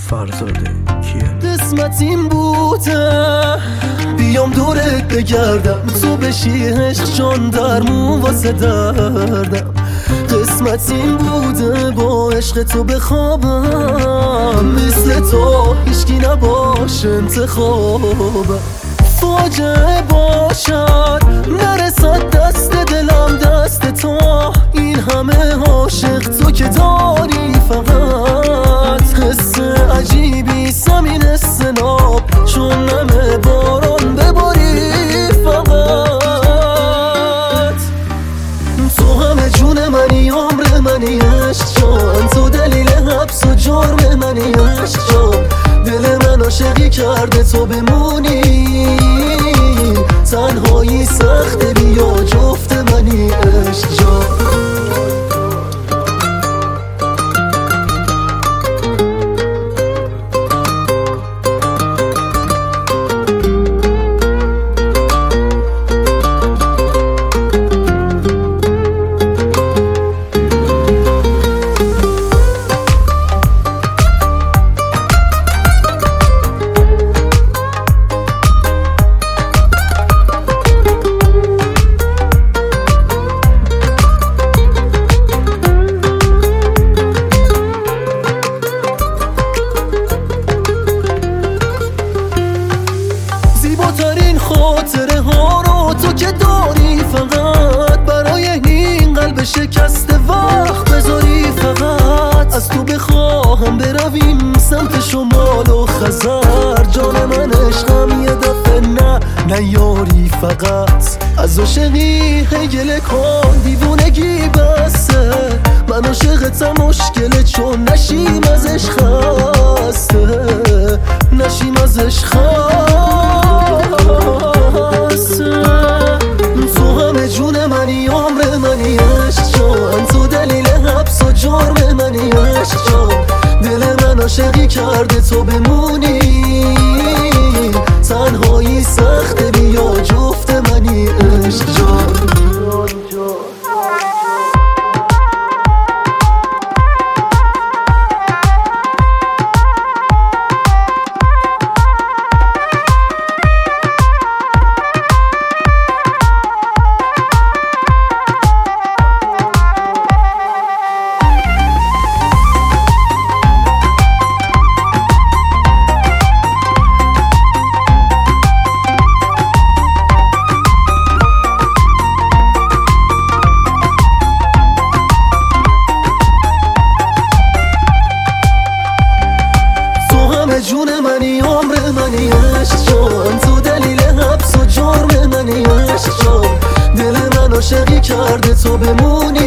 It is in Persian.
فرزاده کیه؟ قسمت این بوده بیام دورت بگردم، تو بشی عشق جان درمون واسه دردم. قسمت این بوده با عشق تو بخوابم، مثل تو هیچکی نباشه انتخابم. فاجعه باشد نرسد دست دلم دست تو، این همه عاشق تو که داری فقط. حس عجیبی زمین سناب چون نمه باران بباری فقط. تو همه جون منی، عمر منی، عشق جان تو دلیل حبس و جرم منی، عشق جان دل من عاشقی کرده تو بمونی. تنهایی سخته بیا جفت منی، عشق جان. زیباترین خاطره ها رو تو که داری فقط، برای این قلب شکسته وقت بذاری فقط. از تو بخواهم برویم سمت شمال و خزر، جان من عشقم یه دفعه نه یاری فقط. از عاشقی گله کن دیوونگی بسه، من عاشقتم مشکله چون نشیم ازش خسته، نشیم ازش تو همه جون منی، عمر منی، عشق جان تو دلیل حبس و جرم منی، عشق جان دل من عاشقی کرده تو بمونی. تنهایی سخته بیا جفت منی، عشق جان. جون منی، عمر منی، عشق جان تو دلیل حبس و جرم منی، عشق جان دل من عاشقی کرده تو بمونی.